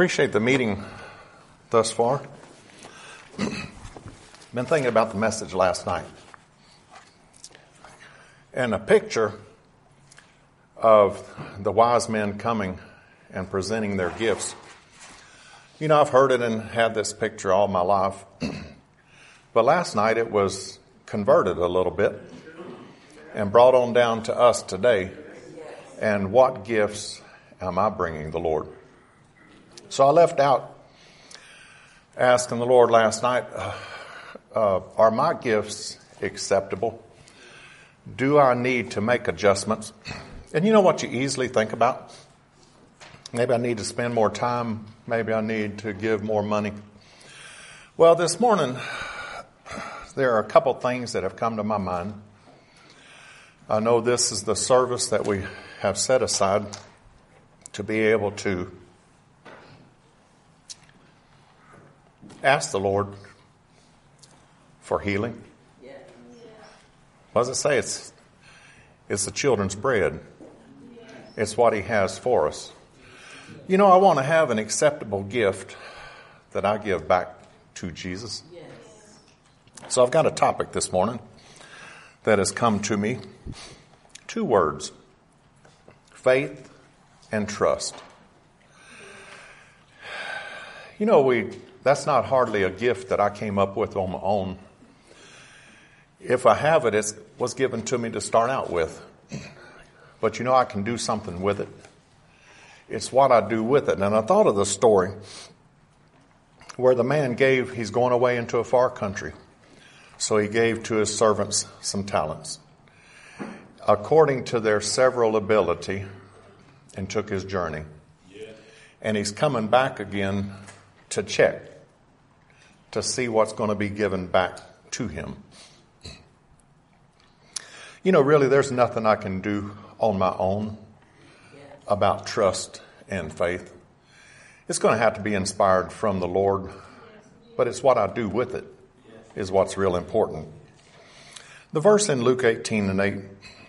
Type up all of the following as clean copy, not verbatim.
Appreciate the meeting thus far. Been thinking about the message last night. And a picture of the wise men coming and presenting their gifts. You know, I've heard it and had this picture all my life. But last night it was converted a little bit and brought on down to us today. And what gifts am I bringing the Lord? So I left out asking the Lord last night, are my gifts acceptable? Do I need to make adjustments? And you know what you easily think about? Maybe I need to spend more time. Maybe I need to give more money. Well, this morning, there are a couple things that have come to my mind. I know this is the service that we have set aside to be able to ask the Lord for healing. What does it say? It's the children's bread. It's what He has for us. You know, I want to have an acceptable gift that I give back to Jesus. So I've got a topic this morning that has come to me. 2 words: faith and trust. You know, that's not hardly a gift that I came up with on my own. If I have it, it was given to me to start out with. But you know, I can do something with it. It's what I do with it. And I thought of the story where the man he's going away into a far country. So he gave to his servants some talents, according to their several ability, and took his journey. And he's coming back again to check, to see what's going to be given back to him. You know, really, there's nothing I can do on my own about trust and faith. It's going to have to be inspired from the Lord, but it's what I do with it is what's real important. The verse in Luke 18:8,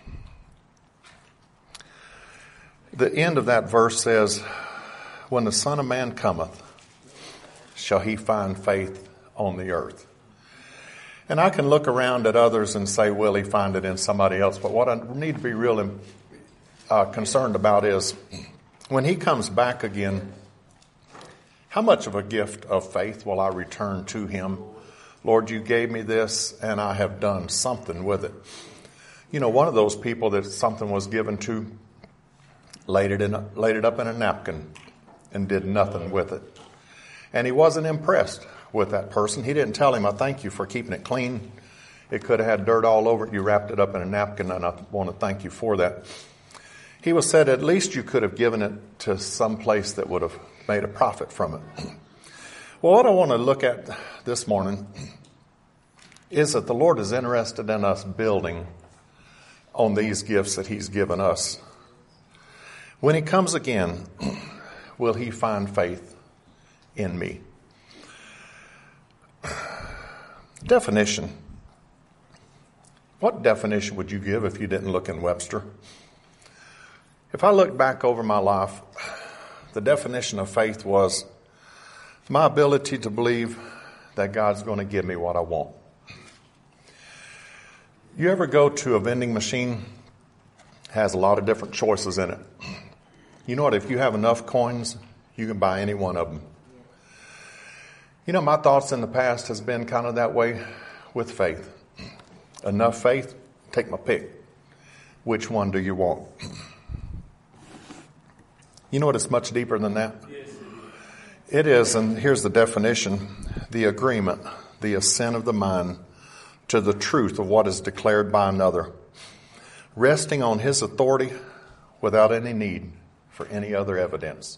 the end of that verse says, "When the Son of Man cometh, shall He find faith on the earth?" And I can look around at others and say, will He find it in somebody else? But what I need to be really concerned about is when He comes back again, how much of a gift of faith will I return to Him? Lord, You gave me this and I have done something with it. You know, one of those people that something was given to laid it up in a napkin and did nothing with it. And he wasn't impressed with that person. He didn't tell him, I thank you for keeping it clean. It could have had dirt all over it. You wrapped it up in a napkin, and I want to thank you for that. He was said, at least you could have given it to some place that would have made a profit from it. Well, what I want to look at this morning is that the Lord is interested in us building on these gifts that He's given us. When He comes again, will He find faith in me? Definition. What definition would you give if you didn't look in Webster? If I look back over my life, the definition of faith was my ability to believe that God's going to give me what I want. You ever go to a vending machine? It has a lot of different choices in it. You know what? If you have enough coins, you can buy any one of them. You know, my thoughts in the past has been kind of that way with faith. Enough faith, take my pick. Which one do you want? You know what? It's much deeper than that. It is, and here's the definition: the agreement, the assent of the mind to the truth of what is declared by another, resting on his authority without any need for any other evidence.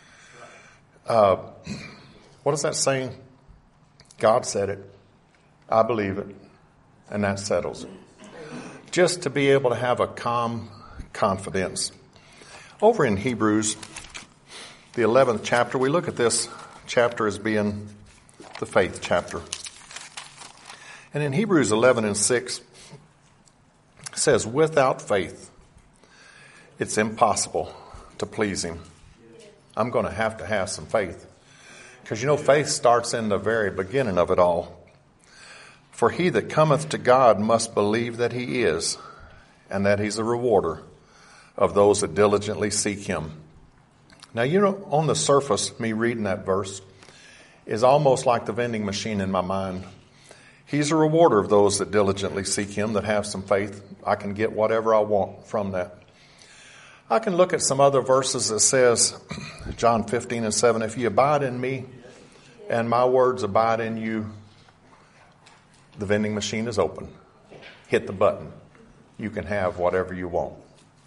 What is that saying? God said it. I believe it. And that settles it. Just to be able to have a calm confidence. Over in Hebrews, the 11th chapter, we look at this chapter as being the faith chapter. And in Hebrews 11:6, it says, without faith, it's impossible to please Him. I'm going to have some faith. Because faith starts in the very beginning of it all. For he that cometh to God must believe that he is, and that he's a rewarder of those that diligently seek him. Now, on the surface, me reading that verse is almost like the vending machine in my mind. He's a rewarder of those that diligently seek him, that have some faith. I can get whatever I want from that. I can look at some other verses that says, John 15:7, if you abide in me and my words abide in you, the vending machine is open. Hit the button. You can have whatever you want.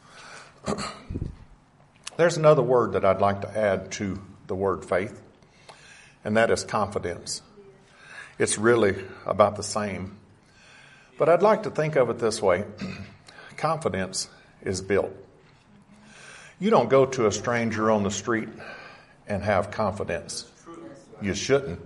There's another word that I'd like to add to the word faith, and that is confidence. It's really about the same. But I'd like to think of it this way. Confidence is built. You don't go to a stranger on the street and have confidence. You shouldn't.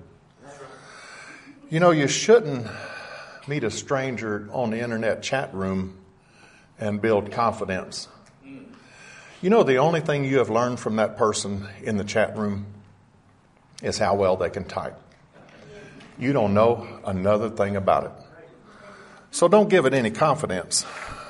You shouldn't meet a stranger on the internet chat room and build confidence. The only thing you have learned from that person in the chat room is how well they can type. You don't know another thing about it. So don't give it any confidence.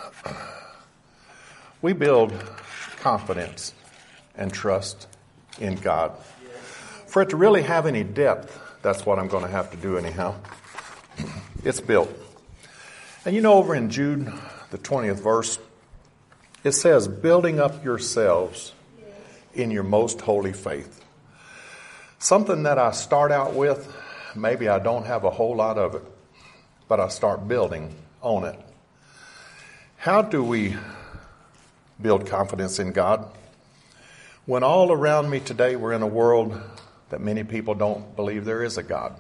We build confidence and trust in God. For it to really have any depth, that's what I'm going to have to do anyhow. It's built. And over in Jude, the 20th verse, it says, building up yourselves in your most holy faith. Something that I start out with, maybe I don't have a whole lot of it, but I start building on it. How do we build confidence in God? When all around me today we're in a world that many people don't believe there is a God.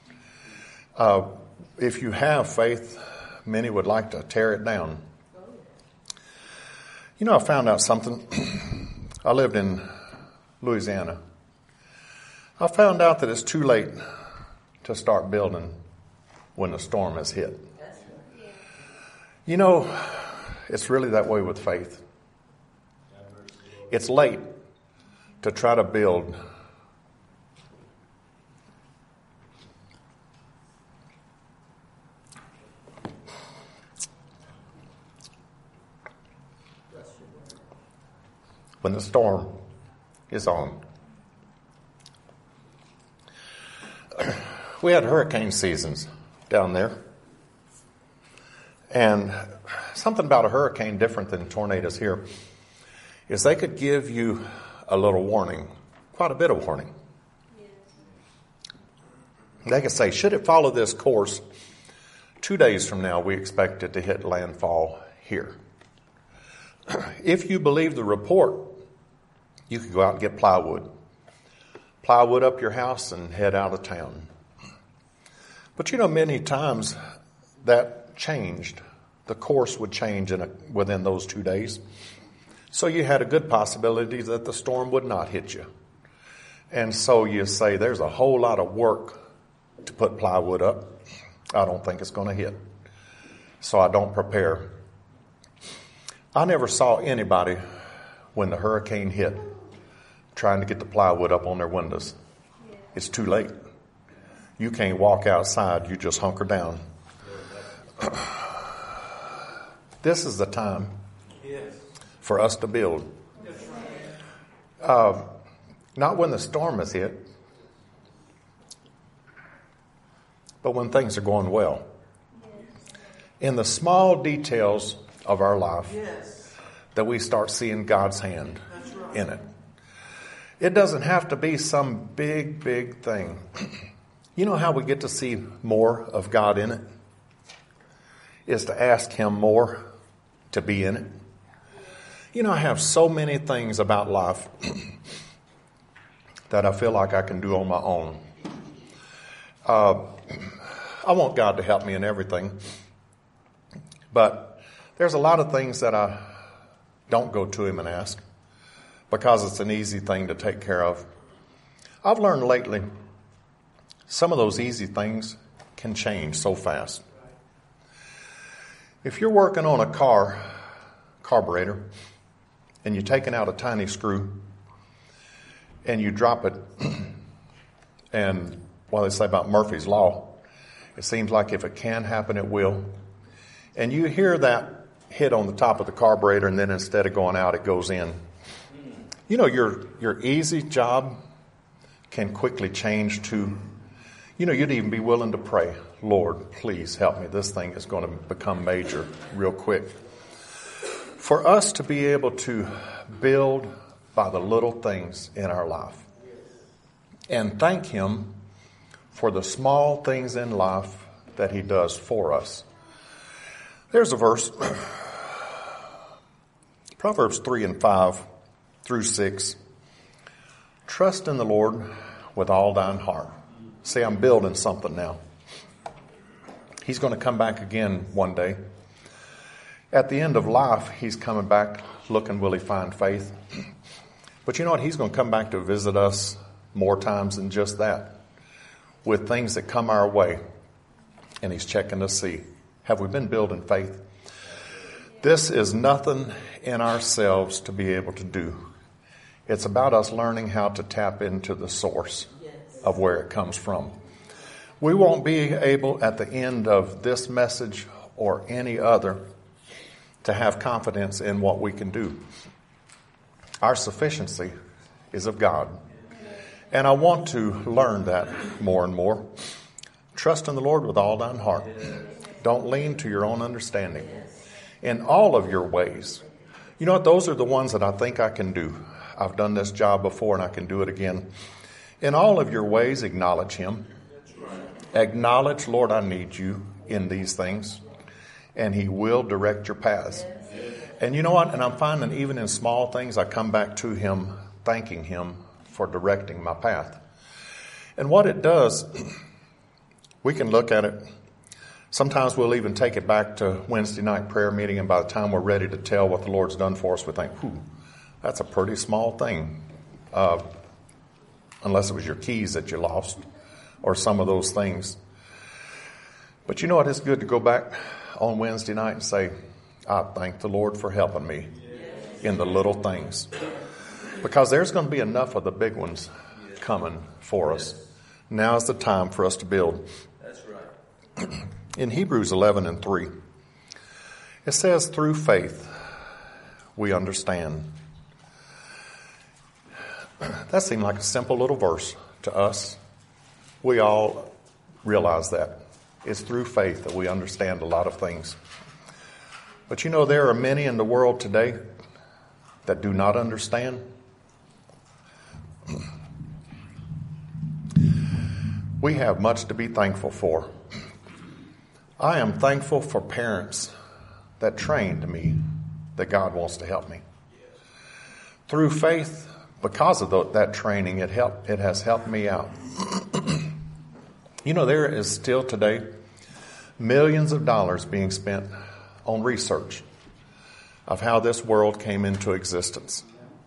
If you have faith, many would like to tear it down. I found out something. I lived in Louisiana. I found out that it's too late to start building when the storm has hit. It's really that way with faith. It's late to try to build when the storm is on. We had hurricane seasons down there. And something about a hurricane different than tornadoes here is they could give you a little warning, quite a bit of warning. They could say, should it follow this course, 2 days from now we expect it to hit landfall here. If you believe the report, you could go out and get plywood up your house and head out of town. But many times that changed. The course would change within those 2 days. So you had a good possibility that the storm would not hit you. And so you say, there's a whole lot of work to put plywood up. I don't think it's going to hit. So I don't prepare. I never saw anybody when the hurricane hit trying to get the plywood up on their windows. It's too late. You can't walk outside. You just hunker down. This is the time for us to build. Not when the storm has hit, but when things are going well. In the small details of our life that we start seeing God's hand in it. It doesn't have to be some big, big thing. You know how we get to see more of God in it? Is to ask Him more to be in it. I have so many things about life that I feel like I can do on my own. I want God to help me in everything. But there's a lot of things that I don't go to Him and ask because it's an easy thing to take care of. I've learned lately some of those easy things can change so fast. If you're working on a carburetor, and you're taking out a tiny screw, and you drop it, and what they say about Murphy's Law, it seems like if it can happen, it will. And you hear that hit on the top of the carburetor, and then instead of going out, it goes in. You know, your easy job can quickly change to, you know, you'd even be willing to pray, Lord, please help me. This thing is going to become major real quick. For us to be able to build by the little things in our life and thank Him for the small things in life that He does for us. There's a verse, Proverbs 3:5-6. Trust in the Lord with all thine heart. See, I'm building something now. He's going to come back again one day. At the end of life, He's coming back looking, will He find faith? But you know what? He's going to come back to visit us more times than just that, with things that come our way. And He's checking to see, have we been building faith? This is nothing in ourselves to be able to do. It's about us learning how to tap into the source of where it comes from. We won't be able at the end of this message or any other to have confidence in what we can do. Our sufficiency is of God. And I want to learn that more and more. Trust in the Lord with all thine heart. Don't lean to your own understanding. In all of your ways. You know what? Those are the ones that I think I can do. I've done this job before and I can do it again. In all of your ways, acknowledge Him. Acknowledge, Lord, I need you in these things. And He will direct your paths. And you know what? And I'm finding even in small things, I come back to Him, thanking Him for directing my path. And what it does, we can look at it. Sometimes we'll even take it back to Wednesday night prayer meeting, and by the time we're ready to tell what the Lord's done for us, we think, that's a pretty small thing. Unless it was your keys that you lost or some of those things. But you know what? It's good to go back on Wednesday night and say, I thank the Lord for helping me in the little things. Because there's going to be enough of the big ones coming for us. Now's the time for us to build. That's right. In Hebrews 11:3, it says, through faith we understand. That seemed like a simple little verse to us. We all realize that. It's through faith that we understand a lot of things. But you know, there are many in the world today that do not understand. We have much to be thankful for. I am thankful for parents that trained me that God wants to help me. Through faith, because of that training, it has helped me out. You know, there is still today millions of dollars being spent on research of how this world came into existence.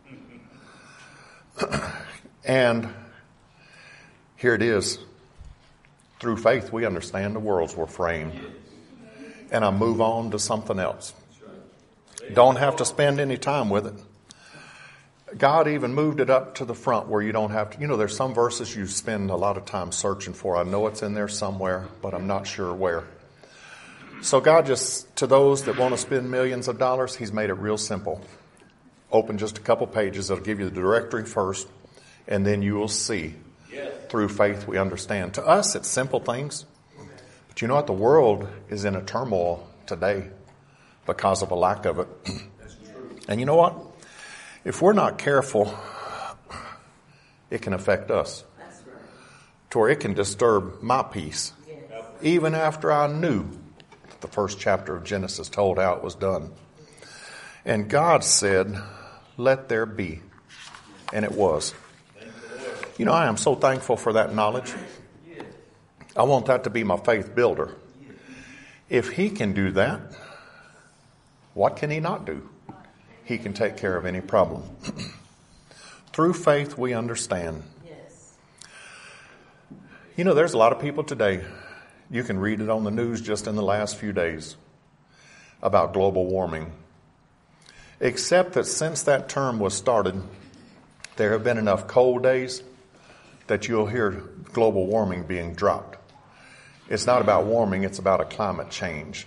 And here it is. Through faith, we understand the worlds were framed. And I move on to something else. Don't have to spend any time with it. God even moved it up to the front where you don't have to. You know, there's some verses you spend a lot of time searching for. I know it's in there somewhere, but I'm not sure where. So God just, to those that want to spend millions of dollars, He's made it real simple. Open just a couple pages. It'll give you the directory first, and then you will see. Through faith we understand. To us, it's simple things. But you know what? The world is in a turmoil today because of a lack of it. And you know what? If we're not careful, it can affect us. To where it can disturb my peace. Even after I knew the first chapter of Genesis told how it was done. And God said, let there be. And it was. You know, I am so thankful for that knowledge. I want that to be my faith builder. If He can do that, what can He not do? He can take care of any problem. Through faith, we understand. You know, there's a lot of people today, you can read it on the news just in the last few days, about global warming. Except that since that term was started, There have been enough cold days that you'll hear global warming being dropped. It's not about warming, it's about a climate change.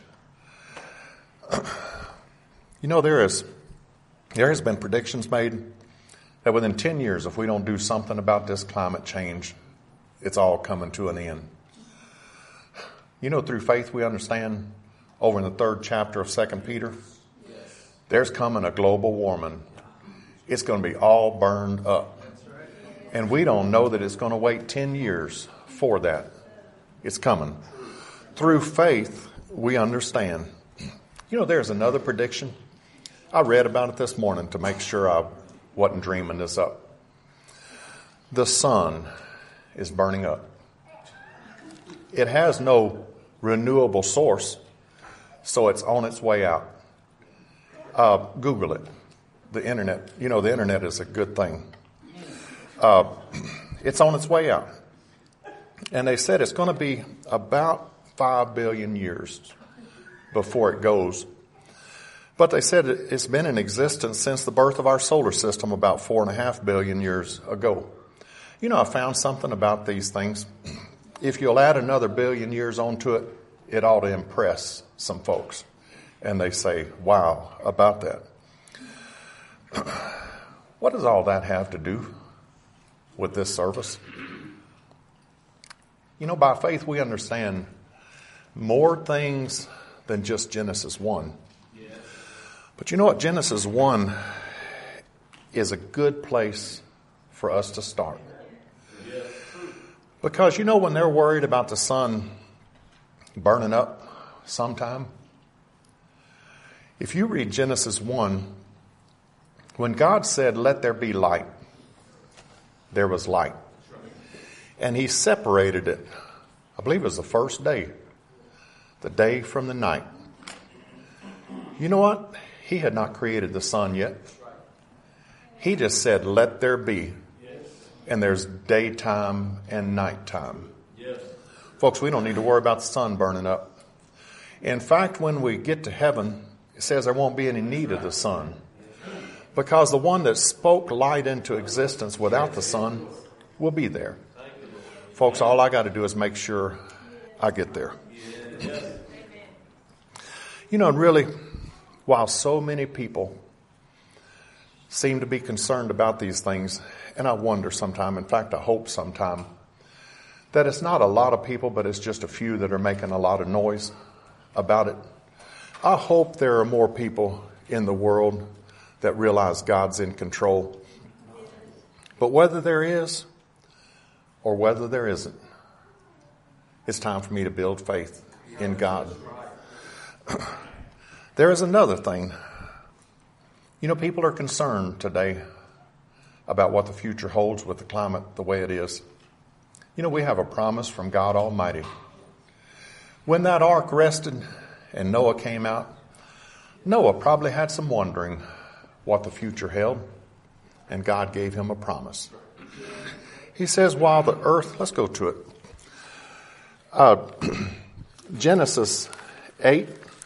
You know, there has been predictions made that within 10 years, if we don't do something about this climate change, it's all coming to an end. You know, through faith we understand over in the 3rd chapter of 2 Peter, there's coming a global warming. It's going to be all burned up. And we don't know that it's going to wait 10 years for that. It's coming. Through faith, we understand. You know, there's another prediction. I read about it this morning to make sure I wasn't dreaming this up. The sun is burning up. It has no renewable source, so it's on its way out. Google it. The internet. You know, the internet is a good thing. It's on its way out. And they said it's going to be about 5 billion years before it goes. But they said it's been in existence since the birth of our solar system about 4.5 billion years ago. You know, I found something about these things. If you'll add another billion years onto it, it ought to impress some folks. And they say, wow, about that. What does all that have to do with this service? You know, by faith we understand more things than just Genesis 1. But you know what? Genesis 1 is a good place for us to start. Because you know when they're worried about the sun burning up sometime, if you read Genesis 1, when God said, let there be light, there was light. And he separated it. I believe it was the first day. The day from the night. You know what? He had not created the sun yet. He just said, let there be. And there's daytime and nighttime. Folks, we don't need to worry about the sun burning up. In fact, when we get to heaven, it says there won't be any need of the sun. Because the one that spoke light into existence without the sun will be there. Folks, all I got to do is make sure I get there. You know, really, while so many people seem to be concerned about these things, and I wonder sometime, in fact, I hope sometime, that it's not a lot of people, but it's just a few that are making a lot of noise about it. I hope there are more people in the world that realize God's in control. But whether there is or whether there isn't, it's time for me to build faith in God. There is another thing. You know, people are concerned today about what the future holds with the climate the way it is. You know, we have a promise from God Almighty. When that ark rested and Noah came out, Noah probably had some wondering what the future held, and God gave him a promise. He says, while the earth, let's go to it. Genesis 8.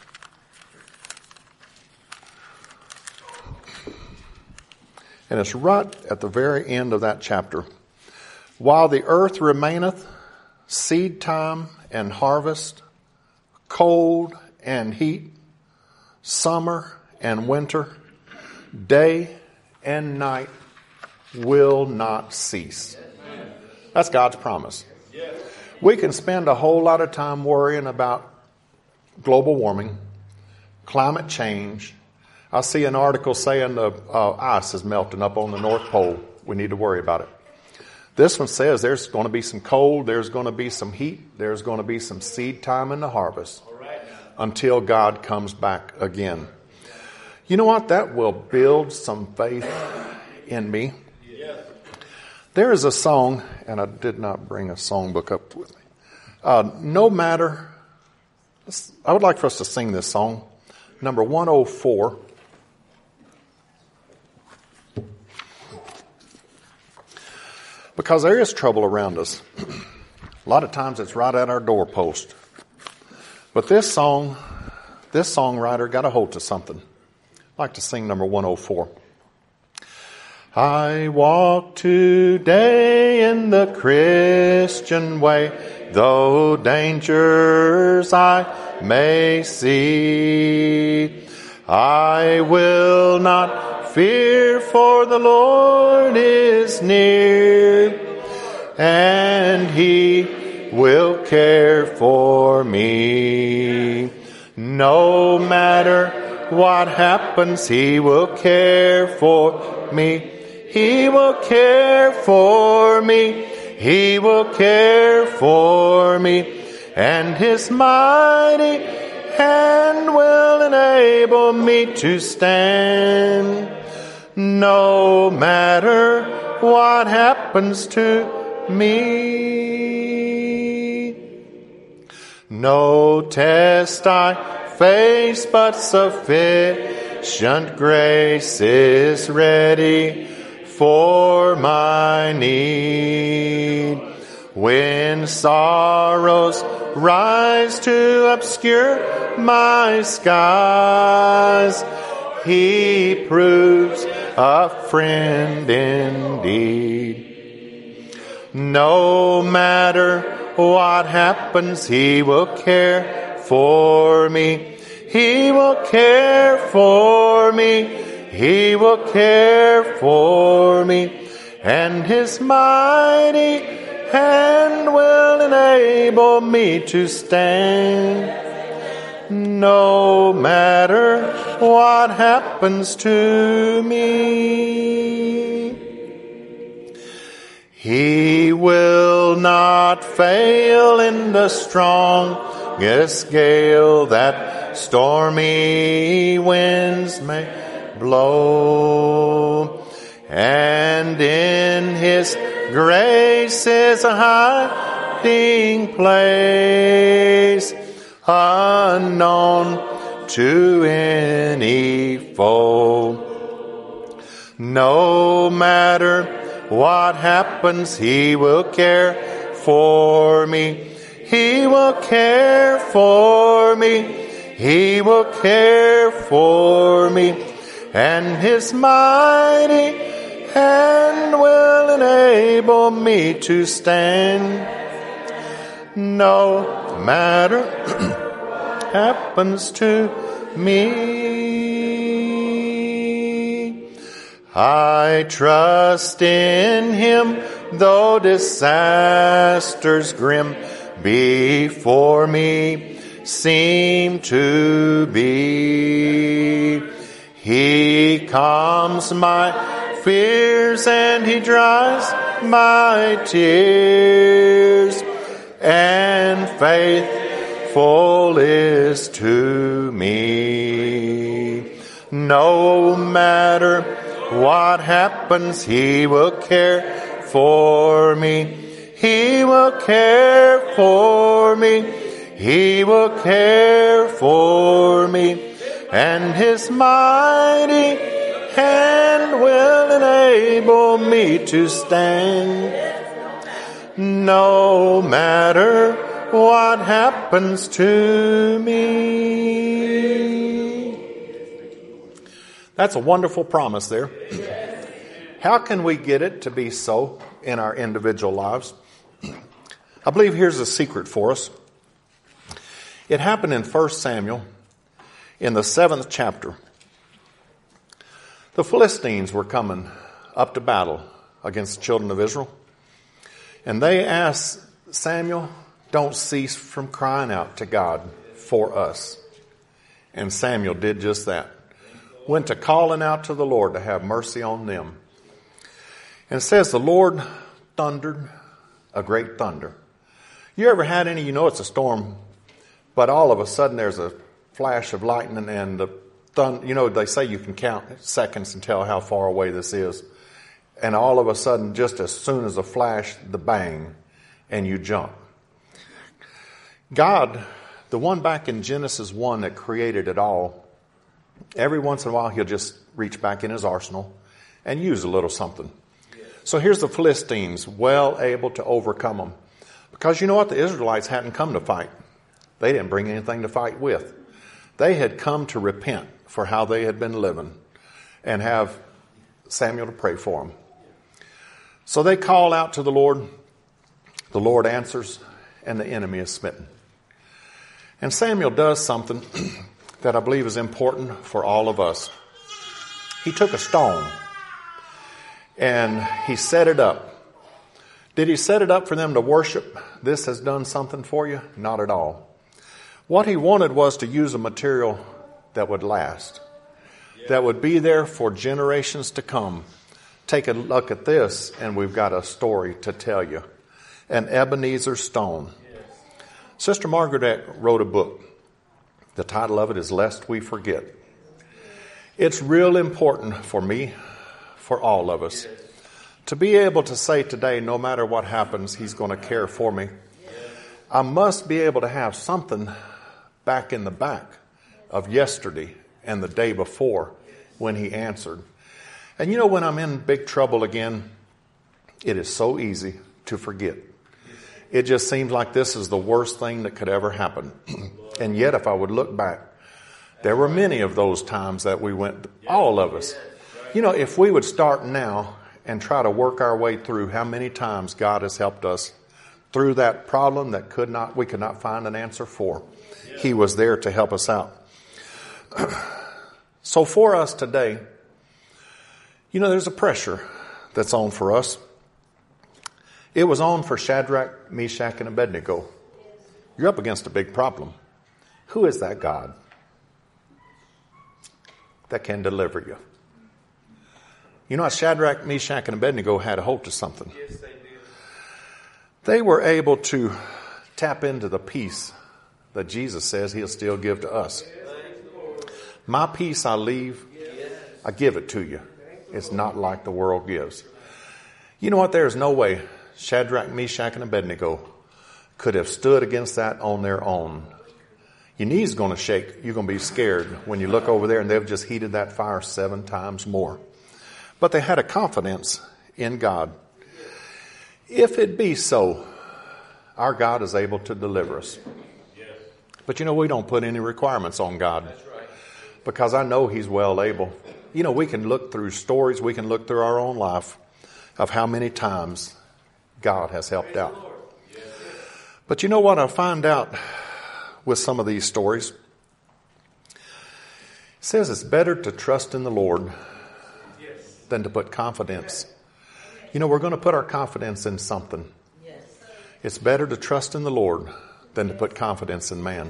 And it's right at the very end of that chapter. While the earth remaineth, seed time and harvest, cold and heat, summer and winter, day and night will not cease. That's God's promise. We can spend a whole lot of time worrying about global warming, climate change. I see an article saying the ice is melting up on the North Pole. We need to worry about it. This one says there's going to be some cold, there's going to be some heat, there's going to be some seed time in the harvest until God comes back again. You know what? That will build some faith in me. There is a song, and I did not bring a songbook up with me. No matter, I would like for us to sing this song, number 104. Because there is trouble around us. A lot of times it's right at our doorpost. But this songwriter got a hold to something. I'd like to sing number 104. I walk today in the Christian way, though dangers I may see. I will not fear, for the Lord is near, and He will care for me. No matter what happens, He will care for me. He will care for me. He will care for me. And His mighty hand will enable me to stand. No matter what happens to me. No test I face, but sufficient grace is ready for my need. When sorrows rise to obscure my skies, He proves a friend indeed. No matter what happens, He will care for me. He will care for me. He will care for me, and His mighty hand will enable me to stand. No matter what happens to me, He will not fail in the strongest gale that stormy winds may blow, and in His grace is a hiding place, unknown to any foe. No matter what happens, He will care for me. He will care for me. He will care for me. And His mighty hand will enable me to stand. No matter happens to me, I trust in Him, though disasters grim before me seem to be. He calms my fears and He dries my tears, and faithful is to me. No matter what happens, He will care for me. He will care for me. He will care for me. And His mighty hand will enable me to stand. No matter what happens to me. That's a wonderful promise there. How can we get it to be so in our individual lives? I believe here's a secret for us. It happened in 1 Samuel in the 7th chapter. The Philistines were coming up to battle against the children of Israel. And they asked Samuel, don't cease from crying out to God for us. And Samuel did just that. Went to calling out to the Lord to have mercy on them. And it says the Lord thundered a great thunder. You ever had any, you know it's a storm, but all of a sudden there's a flash of lightning and the thunder, you know, they say you can count seconds and tell how far away this is. And all of a sudden, just as soon as a flash, the bang, and you jump. God, the one back in Genesis 1 that created it all, every once in a while He'll just reach back in His arsenal and use a little something. So here's the Philistines, well able to overcome them. Because you know what? The Israelites hadn't come to fight. They didn't bring anything to fight with. They had come to repent for how they had been living and have Samuel to pray for them. So they call out to the Lord. The Lord answers, and the enemy is smitten. And Samuel does something that I believe is important for all of us. He took a stone and he set it up. Did he set it up for them to worship? This has done something for you? Not at all. What he wanted was to use a material that would last, that would be there for generations to come. Take a look at this, and we've got a story to tell you. An Ebenezer stone. Sister Margaret wrote a book. The title of it is Lest We Forget. It's real important for me, for all of us, to be able to say today, no matter what happens, He's going to care for me. I must be able to have something back in the back of yesterday and the day before when He answered. And you know, when I'm in big trouble again, it is so easy to forget. It just seems like this is the worst thing that could ever happen. And yet, if I would look back, there were many of those times that we went, all of us. You know, if we would start now and try to work our way through how many times God has helped us through that problem that we could not find an answer for. He was there to help us out. So for us today, you know, there's a pressure that's on for us. It was on for Shadrach, Meshach, and Abednego. You're up against a big problem. Who is that God that can deliver you? You know, Shadrach, Meshach, and Abednego had a hope to something. Yes, they did. They were able to tap into the peace that Jesus says He'll still give to us. My peace I leave, I give it to you. It's not like the world gives. You know what? There's no way Shadrach, Meshach, and Abednego could have stood against that on their own. Your knees going to shake. You're going to be scared when you look over there and they've just heated that fire 7 times more. But they had a confidence in God. If it be so, our God is able to deliver us. But you know, we don't put any requirements on God. Because I know He's well able. You know, we can look through stories, we can look through our own life of how many times God has helped out. But you know what I find out with some of these stories? It says it's better to trust in the Lord than to put confidence. You know, we're going to put our confidence in something. It's better to trust in the Lord than to put confidence in man.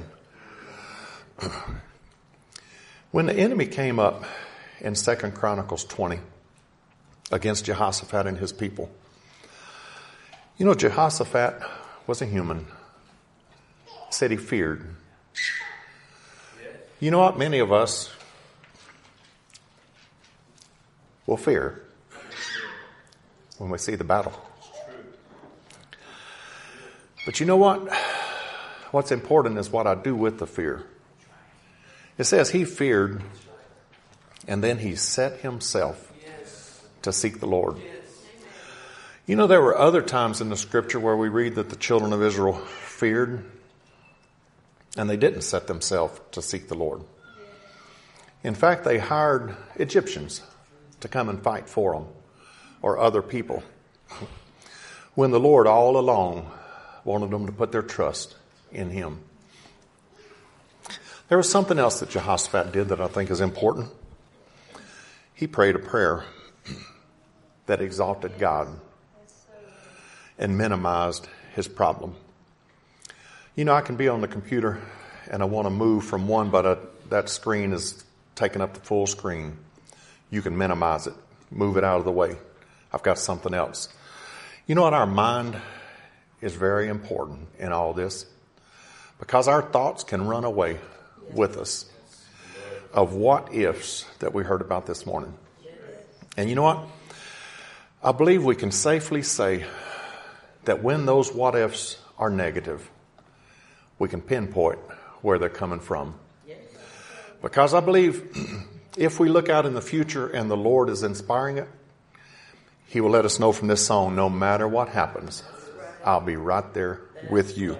When the enemy came up in 2 Chronicles 20 against Jehoshaphat and his people, you know, Jehoshaphat was a human. Said he feared. You know what? Many of us will fear when we see the battle. But you know what? What's important is what I do with the fear. It says he feared, and then he set himself to seek the Lord. You know, there were other times in the scripture where we read that the children of Israel feared, and they didn't set themselves to seek the Lord. In fact, they hired Egyptians to come and fight for them, or other people, when the Lord all along wanted them to put their trust in Him. There was something else that Jehoshaphat did that I think is important. He prayed a prayer that exalted God and minimized his problem. You know, I can be on the computer and I want to move from one, but that screen is taking up the full screen. You can minimize it, move it out of the way. I've got something else. You know what? Our mind is very important in all this, because our thoughts can run away with us of what ifs that we heard about this morning. And you know what? I believe we can safely say that when those what ifs are negative, we can pinpoint where they're coming from. Because I believe if we look out in the future and the Lord is inspiring it, He will let us know from this song, no matter what happens, I'll be right there with you.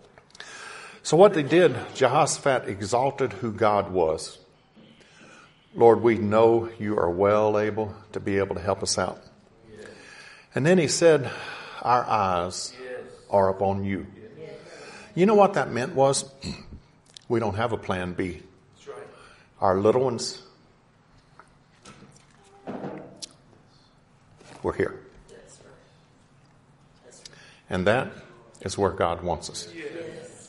So what they did, Jehoshaphat exalted who God was. Lord, we know you are well able to help us out. Yes. And then he said, our eyes are upon you. Yes. You know what that meant was, we don't have a plan B. That's right. Our little ones, we're here. That's right. That's right. And that is where God wants us. Yes.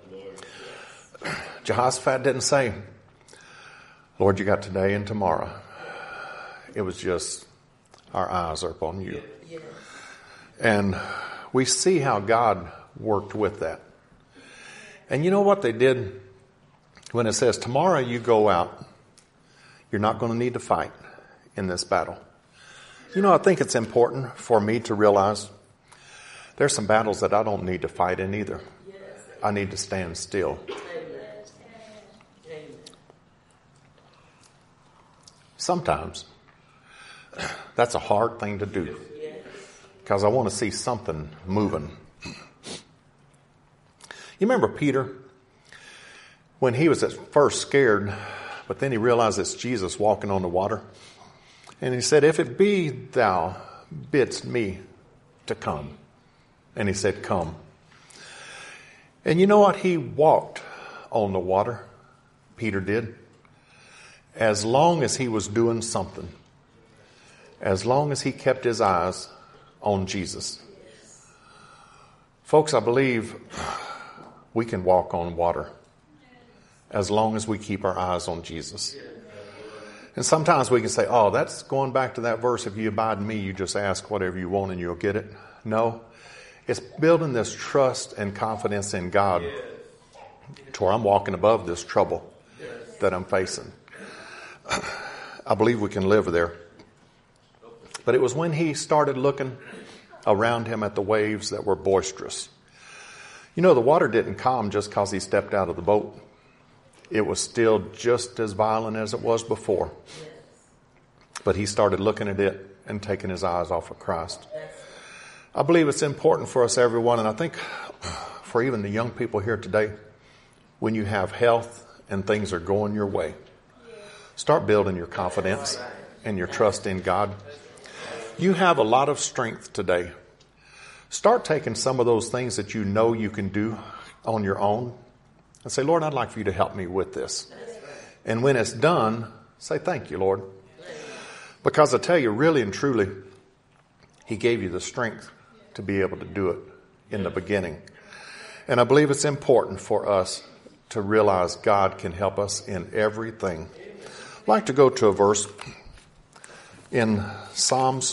Jehoshaphat didn't say, Lord, you got today and tomorrow. It was just, our eyes are upon you. Yes. And we see how God worked with that. And you know what they did? When it says, tomorrow you go out, you're not going to need to fight in this battle. You know, I think it's important for me to realize there's some battles that I don't need to fight in either. I need to stand still. Sometimes that's a hard thing to do because I want to see something moving. You remember Peter when he was at first scared, but then he realized it's Jesus walking on the water. And he said, if it be thou bidst me to come. And he said, come. And you know what? He walked on the water. Peter did. As long as he was doing something. As long as he kept his eyes on Jesus. Folks, I believe we can walk on water as long as we keep our eyes on Jesus. And sometimes we can say, oh, that's going back to that verse, if you abide in me, you just ask whatever you want and you'll get it. No, it's building this trust and confidence in God to where I'm walking above this trouble that I'm facing. I believe we can live there. But it was when he started looking around him at the waves that were boisterous. You know, the water didn't calm just because he stepped out of the boat. It was still just as violent as it was before. But he started looking at it and taking his eyes off of Christ. I believe it's important for us, everyone, and I think for even the young people here today, when you have health and things are going your way, start building your confidence and your trust in God. You have a lot of strength today. Start taking some of those things that you know you can do on your own and say, Lord, I'd like for you to help me with this. And when it's done, say, thank you, Lord. Because I tell you, really and truly, he gave you the strength to be able to do it in the beginning. And I believe it's important for us to realize God can help us in everything. I'd like to go to a verse in Psalms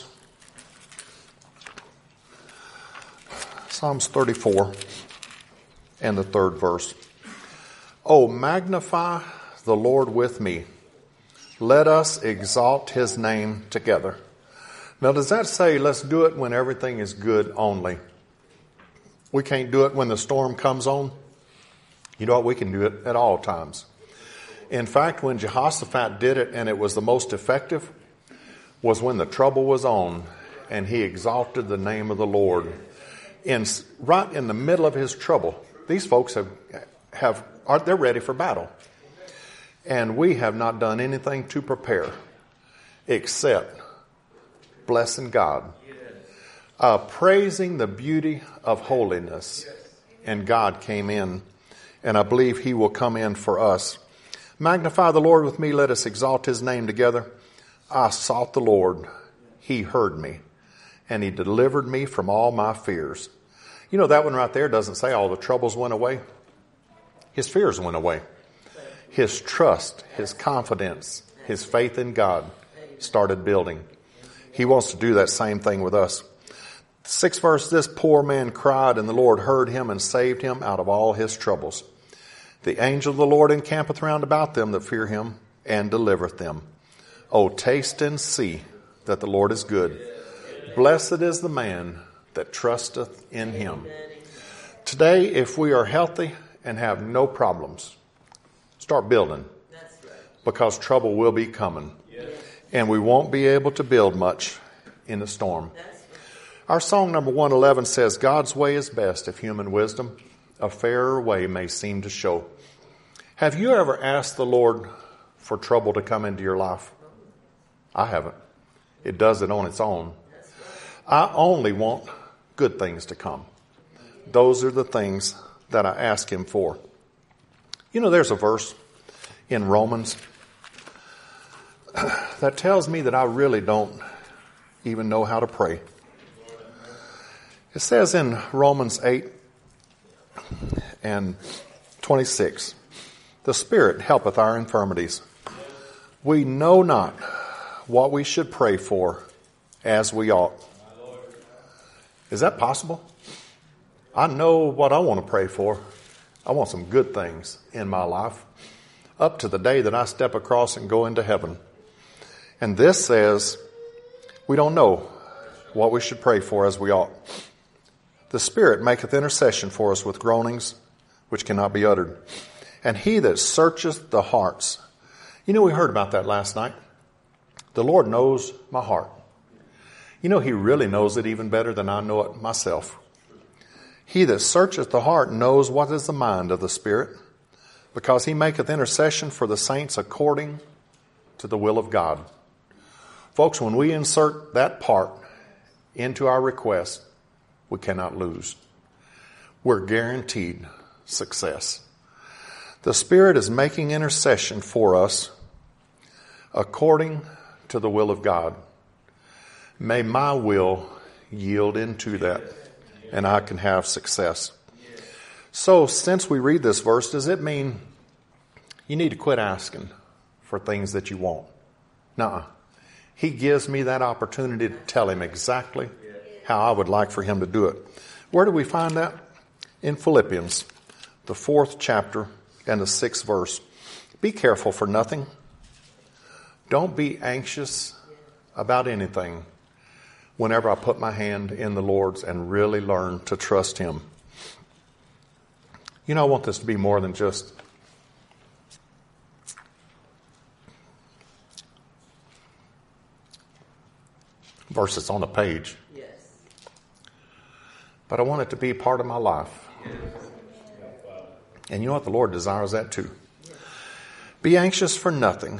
34 and the 3rd verse. Oh, magnify the Lord with me. Let us exalt his name together. Now, does that say let's do it when everything is good only? We can't do it when the storm comes on? You know what? We can do it at all times. In fact, when Jehoshaphat did it and it was the most effective, was when the trouble was on and he exalted the name of the Lord. Right in the middle of his trouble, these folks they're ready for battle. And we have not done anything to prepare except blessing God, praising the beauty of holiness. And God came in, and I believe he will come in for us. Magnify the Lord with me. Let us exalt his name together. I sought the Lord. He heard me, and he delivered me from all my fears. You know, that one right there doesn't say all the troubles went away. His fears went away. His trust, his confidence, his faith in God started building. He wants to do that same thing with us. 6th verse, this poor man cried, and the Lord heard him and saved him out of all his troubles. The angel of the Lord encampeth round about them that fear him and delivereth them. O taste and see that the Lord is good. Blessed is the man that trusteth in him. Today, if we are healthy and have no problems, start building, because trouble will be coming. And we won't be able to build much in the storm. Our song number 111 says, God's way is best if human wisdom a fairer way may seem to show. Have you ever asked the Lord for trouble to come into your life. I haven't. It does it on its own. I only want good things to come. Those are the things that I ask him for. You know, there's a verse in Romans that tells me that I really don't even know how to pray. It says in Romans 8 and 26, the Spirit helpeth our infirmities. We know not what we should pray for as we ought. Is that possible? I know what I want to pray for. I want some good things in my life up to the day that I step across and go into heaven. And this says we don't know what we should pray for as we ought. The Spirit maketh intercession for us with groanings which cannot be uttered. And he that searcheth the hearts. You know, we heard about that last night. The Lord knows my heart. You know, he really knows it even better than I know it myself. He that searcheth the heart knows what is the mind of the Spirit, because he maketh intercession for the saints according to the will of God. Folks, when we insert that part into our request, we cannot lose. We're guaranteed success. The Spirit is making intercession for us according to the will of God. May my will yield into that, and I can have success. So, since we read this verse, does it mean you need to quit asking for things that you want? Nuh-uh. He gives me that opportunity to tell him exactly how I would like for him to do it. Where do we find that? In Philippians, the 4th chapter and the 6th verse. Be careful for nothing. Don't be anxious about anything whenever I put my hand in the Lord's and really learn to trust him. You know, I want this to be more than just verses on the page. Yes. But I want it to be part of my life. Yes. And you know what? The Lord desires that too. Yes. Be anxious for nothing,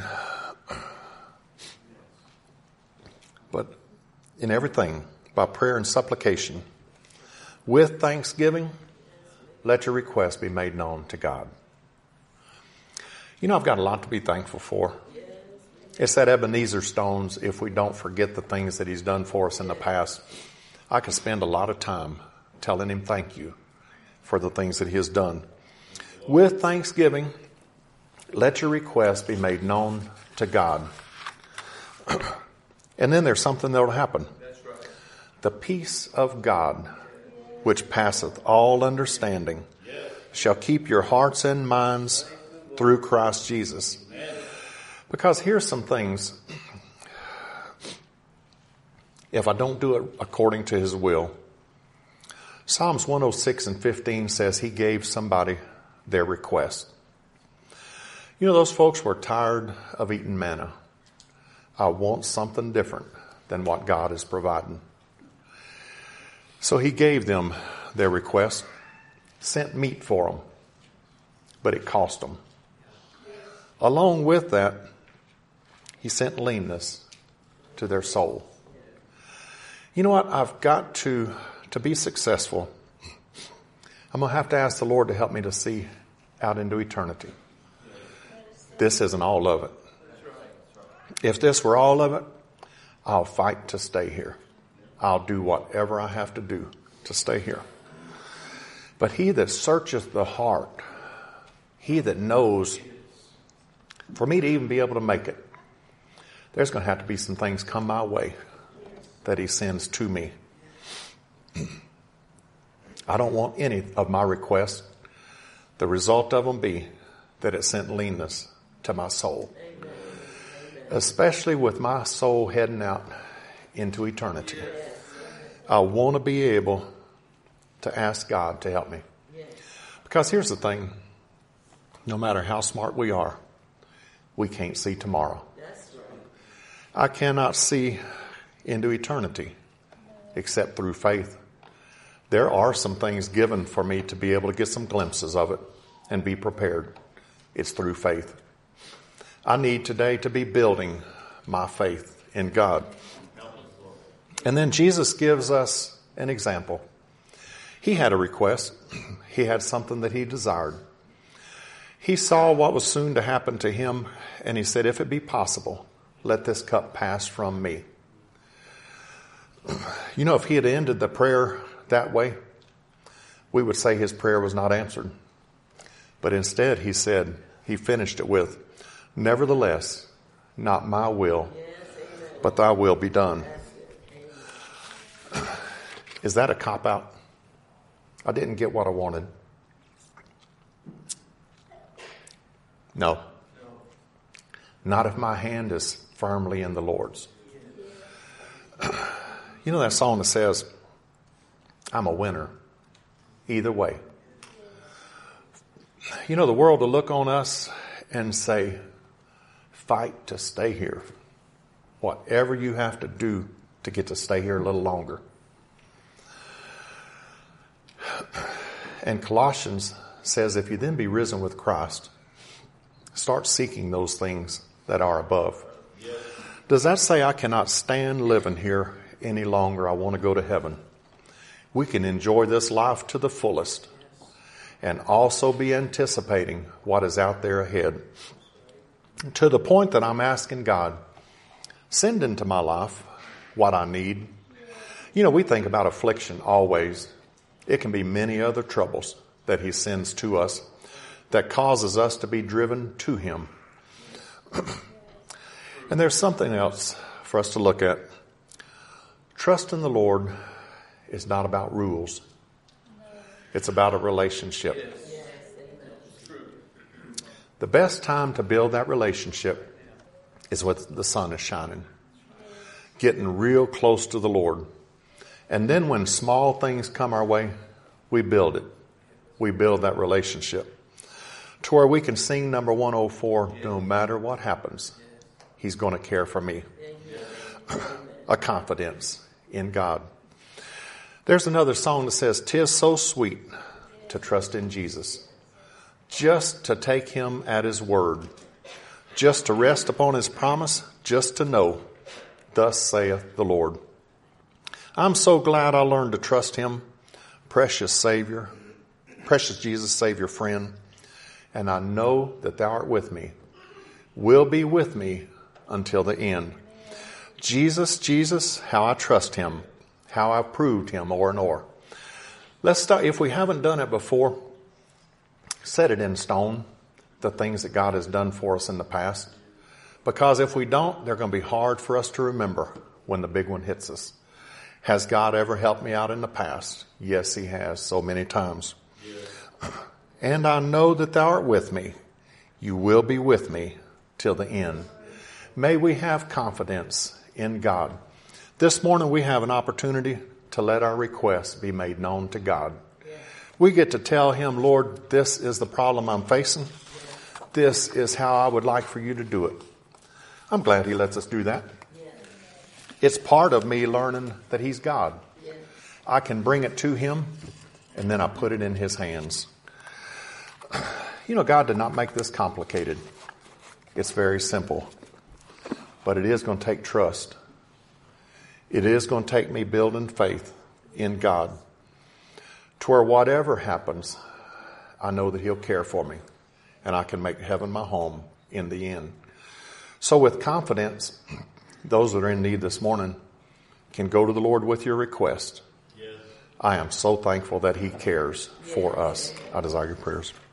but in everything, by prayer and supplication, with thanksgiving, let your requests be made known to God. You know, I've got a lot to be thankful for. It's that Ebenezer stones. If we don't forget the things that he's done for us in the past, I could spend a lot of time telling him thank you for the things that he has done. With thanksgiving, let your requests be made known to God. And then there's something that will happen. That's right. The peace of God, which passeth all understanding, shall keep your hearts and minds through Christ Jesus. Because here's some things. If I don't do it according to his will, Psalms 106 and 15 says he gave somebody their request. You know, those folks were tired of eating manna. I want something different than what God is providing. So he gave them their request, sent meat for them, but it cost them. Along with that, he sent leanness to their soul. You know what? I've got to be successful, I'm going to have to ask the Lord to help me to see out into eternity. This isn't all of it. If this were all of it, I'll fight to stay here. I'll do whatever I have to do to stay here. But he that searcheth the heart, he that knows, for me to even be able to make it, there's going to have to be some things come my way that he sends to me. I don't want any of my requests, the result of them be that it sent leanness to my soul. Amen. Especially with my soul heading out into eternity. I want to be able to ask God to help me. Because here's the thing, no matter how smart we are, we can't see tomorrow. I cannot see into eternity except through faith. There are some things given for me to be able to get some glimpses of it and be prepared. It's through faith. I need today to be building my faith in God. And then Jesus gives us an example. He had a request. He had something that he desired. He saw what was soon to happen to him, and he said, if it be possible, let this cup pass from me. You know, if he had ended the prayer that way, we would say his prayer was not answered. But instead, he said, he finished it with, nevertheless, not my will, but thy will be done. Is that a cop-out? I didn't get what I wanted. No. Not if my hand is firmly in the Lord's. You know that song that says, I'm a winner either way. You know, the world will look on us and say, fight to stay here. Whatever you have to do to get to stay here a little longer. And Colossians says, if you then be risen with Christ, start seeking those things that are above. Does that say I cannot stand living here any longer? I want to go to heaven. We can enjoy this life to the fullest and also be anticipating what is out there ahead. To the point that I'm asking God, send into my life what I need. You know, we think about affliction always. It can be many other troubles that he sends to us that causes us to be driven to him. And there's something else for us to look at. Trust in the Lord is not about rules. It's about a relationship. The best time to build that relationship is when the sun is shining. Getting real close to the Lord. And then when small things come our way, we build it. We build that relationship. To where we can sing number 104, no matter what happens, he's going to care for me. A confidence in God. There's another song that says, 'tis so sweet to trust in Jesus. Just to take him at his word. Just to rest upon his promise. Just to know, thus saith the Lord. I'm so glad I learned to trust him. Precious Savior. Precious Jesus, Savior, friend. And I know that thou art with me. Will be with me until the end. Jesus, Jesus, how I trust him. How I've proved him o'er and o'er. Let's start. If we haven't done it before, set it in stone, the things that God has done for us in the past. Because if we don't, they're going to be hard for us to remember when the big one hits us. Has God ever helped me out in the past? Yes, he has, so many times. Yes. And I know that thou art with me. You will be with me till the end. May we have confidence in God. This morning we have an opportunity to let our requests be made known to God. We get to tell him, Lord, this is the problem I'm facing. This is how I would like for you to do it. I'm glad he lets us do that. It's part of me learning that he's God. I can bring it to him, and then I put it in his hands. You know, God did not make this complicated. It's very simple. But it is going to take trust. It is going to take me building faith in God. To where whatever happens, I know that he'll care for me. And I can make heaven my home in the end. So with confidence, those that are in need this morning can go to the Lord with your request. Yes. I am so thankful that he cares for us. I desire your prayers.